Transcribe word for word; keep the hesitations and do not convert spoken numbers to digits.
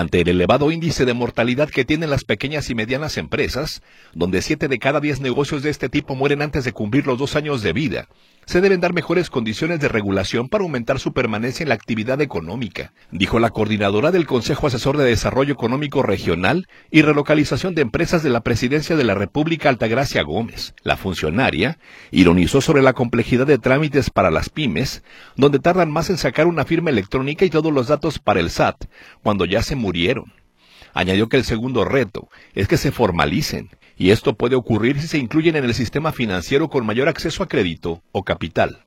Ante el elevado índice de mortalidad que tienen las pequeñas y medianas empresas, donde siete de cada diez negocios de este tipo mueren antes de cumplir los dos años de vida, se deben dar mejores condiciones de regulación para aumentar su permanencia en la actividad económica, dijo la coordinadora del Consejo Asesor de Desarrollo Económico Regional y Relocalización de Empresas de la Presidencia de la República, Altagracia Gómez. La funcionaria ironizó sobre la complejidad de trámites para las pymes, donde tardan más en sacar una firma electrónica y todos los datos para el S A T, cuando ya se murieron. Añadió que el segundo reto es que se formalicen, y esto puede ocurrir si se incluyen en el sistema financiero con mayor acceso a crédito o capital.